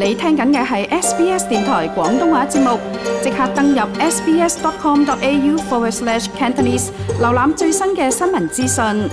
你聽緊嘅係 SBS 電台廣東話節目，即刻登入 sbs.com.au/Cantonese 瀏覽最新嘅新聞資訊。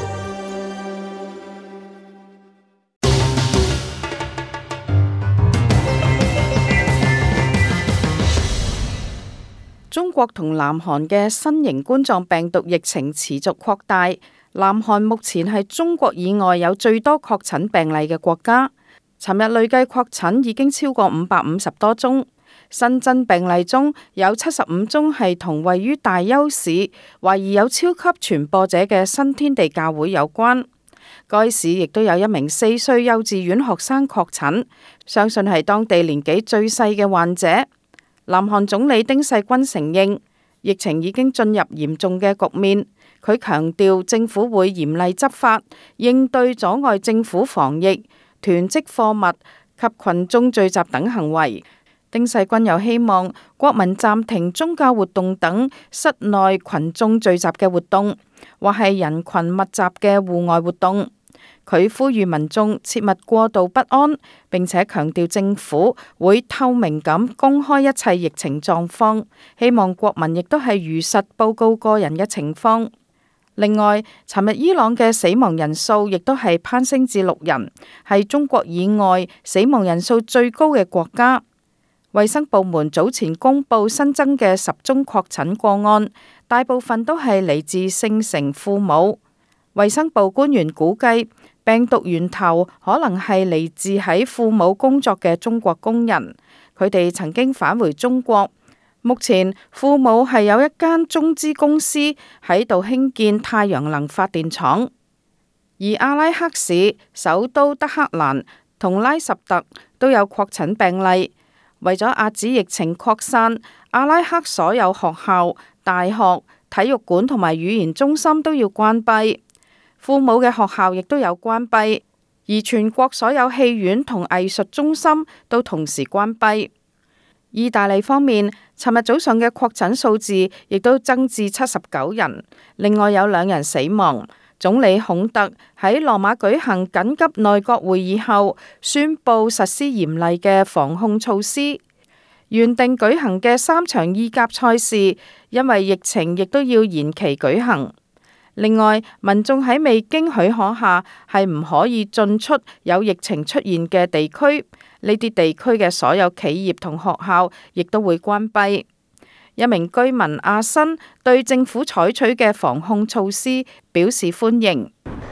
中國同南韓嘅新型冠狀病毒疫情持續擴大，南韓目前係中國以外有最多確診病例嘅國家。尋日累計確診已經超過550多宗，新增病例中有75宗係同位於大邱市懷疑有超級傳播者嘅新天地教會有關。該市亦都有一名4歲幼稚園學生確診，相信係當地年紀最細嘅患者。南韓總理丁世均承認疫情已經進入嚴重嘅局面，佢強調政府會嚴厲執法，應對阻礙政府防疫、囤積貨物及群眾聚集等行為。丁世均又希望國民暫停宗教活動等室內群眾聚集嘅活動，或係人群密集嘅戶外活動。佢呼籲民眾切勿過度不安，並且強調政府會透明咁公開一切疫情狀況，希望國民亦都係如實報告個人嘅情況。另外，尋日伊朗嘅死亡人數亦都係攀升至6人，係中國以外死亡人數最高嘅國家。衛生部門早前公布新增嘅10宗確診個案，大部分都係嚟自聖城庫姆。衛生部官員估計，病毒源頭可能係嚟自喺庫姆工作嘅中國工人，佢哋曾經返回中國。目前庫姆係有一間中資公司喺度興建太陽能發電廠，而阿拉克市、首都德黑蘭同拉什特都有確診病例。為咗遏止疫情擴散，阿拉克所有學校、大學、體育館同埋語言中心都要關閉，庫姆嘅學校亦都有關閉，而全國所有戲院同藝術中心都同時關閉。意大利方面，尋日早上嘅確診數字亦都增至79人，另外有2人死亡。總理孔特喺羅馬舉行緊急內閣會議後，宣布實施嚴厲嘅防控措施。原定舉行嘅3場意甲賽事，因為疫情亦都要延期舉行。另外，民眾喺未經許可下係唔可以進出有疫情出現嘅地區。呢啲地區嘅所有企業同學校亦都會關閉。一名居民阿新對政府採取嘅防控措施表示歡迎。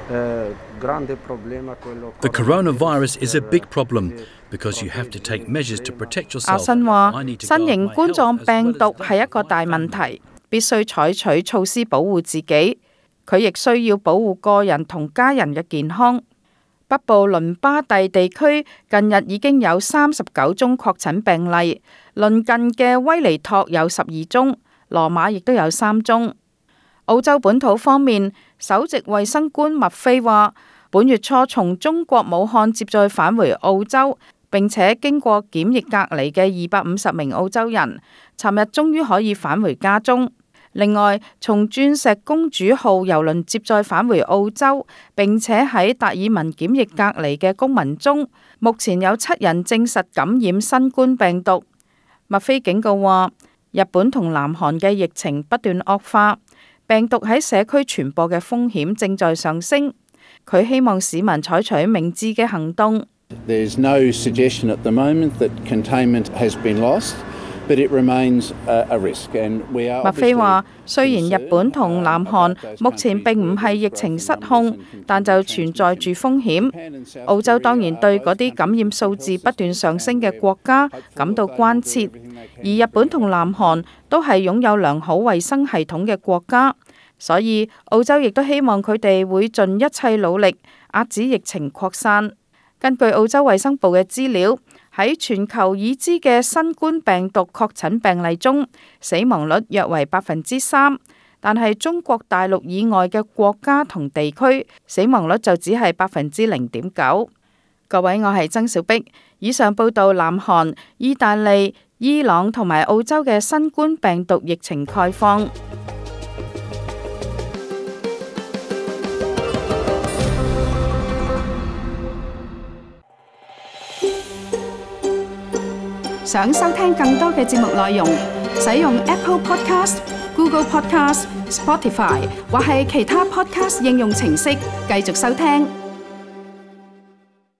The coronavirus is a big problem because you have to take measures to protect yourself. 阿新話：新型冠狀病毒係一個大問題，必須採取措施保護自己。佢亦需要保護個人同家人嘅健康。北部倫巴第地區近日已經有39宗確診病例，鄰近嘅威尼托有12宗，羅馬亦都有3宗。澳洲本土方面，首席衛生官麥菲話，本月初從中國武漢接載返回澳洲，並且經過檢疫隔離嘅250名澳洲人，尋日終於可以返回家中。另外，從鑽石公主號郵輪接載返回澳洲，並且喺達爾文檢疫隔離嘅公民中，目前有7人證實感染新冠病毒。麥菲警告話，日本同南韓嘅疫情不斷惡化，病毒喺社區傳播嘅風險正在上升。佢希望市民採取明智嘅行動。 There's no suggestion at the moment that containment has been lost. But it remains a risk, and we are. 麥菲話：雖然日本同南韓目前並唔係疫情失控，但就存在住風險。澳洲當然對嗰啲感染數字不斷上升嘅國家感到關切，而日本同南韓都係擁有良好衛生系統嘅國家，所以澳洲亦都希望佢哋會盡一切努力遏止疫情擴散。根據澳洲衛生部嘅資料，喺全球已知嘅新冠病毒確診病例中，死亡率約為3%，但係中國大陸以外嘅國家同地區死亡率就只係0.9%。各位，我係曾小碧，以上報道南韓、意大利、伊朗同埋澳洲嘅新冠病毒疫情概況。 想收聽更多嘅節目內容，使用 Apple Podcast、Google Podcast、Spotify 或係其他 Podcast 應用程式繼續收聽。